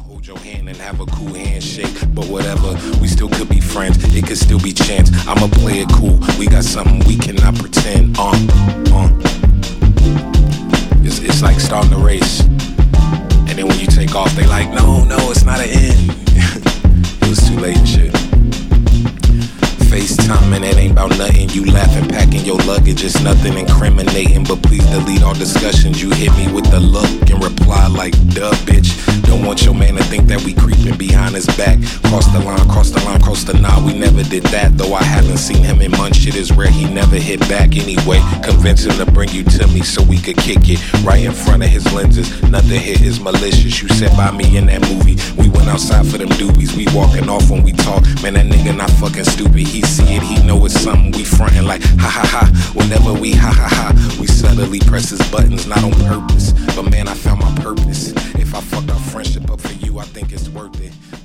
hold your hand and have a cool handshake. But whatever, we still could be friends. It could still be chance. I'ma play it cool. We got something we cannot pretend. It's like starting a race. And then when you take off, they like, no, it's not an end. It was too late and shit. FaceTime and it ain't about nothing. You laughing, packing your luggage, it's nothing incriminating. But please delete all discussions. You hit me with the look and reply like, duh, bitch. Don't want your man to think that we creeping behind his back. Cross the line, cross the line, cross the nah. We never did that, though I haven't seen him in months. Shit is rare, he never hit back anyway. Convince him to bring you to me so we could kick it right in front of his lenses. Nothing here is malicious. You sat by me in that movie. We went outside for them doobies. We walking off when we talk. Man, that nigga not fucking stupid. He see it, he know it's something. We frontin' like ha ha ha. Whenever we ha ha ha, we subtly press his buttons, not on purpose. But man, I found my purpose. If I fucked our friendship up for you, I think it's worth it.